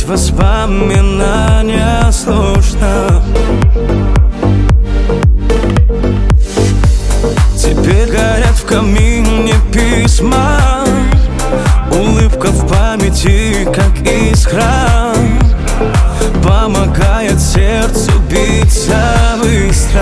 воспоминания сложно. Теперь горят в камине письма, улыбка в памяти, как искра, помогает сердцу биться быстро.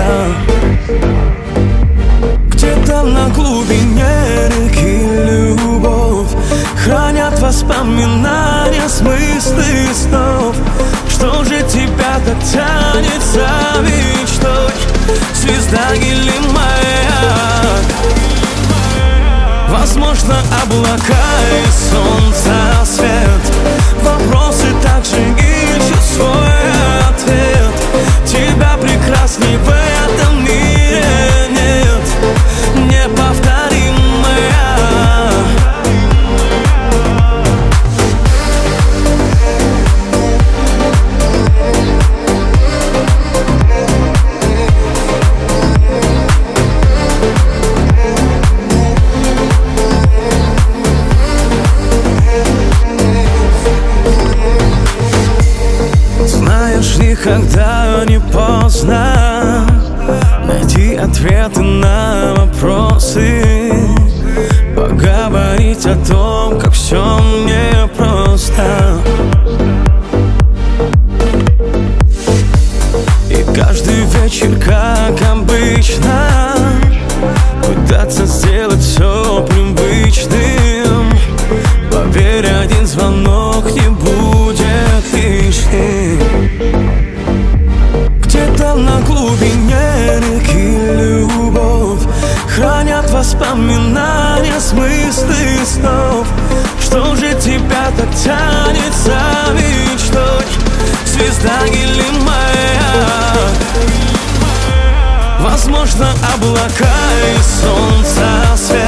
Где-то на глубине реки любовь хранят воспоминания, смыслы снов. Что же тебя так тянет за мечтой, звезда или маяк? Возможно, облака и солнца свет, вопросы также ищут свой ответ. Тебя прекрасней в этом мире нет, неповторимая. Никогда не поздно найти ответы на вопросы, поговорить о том, как все непросто. И каждый вечер, как обычно, пытаться сделать все привычным. Поверь, один звонок не будет лишним. Где-то на глубине реки любовь хранят воспоминания, смыслы снов. Что же тебя так тянет за мечтой, звезда или маяк? Возможно, облака и солнца свет,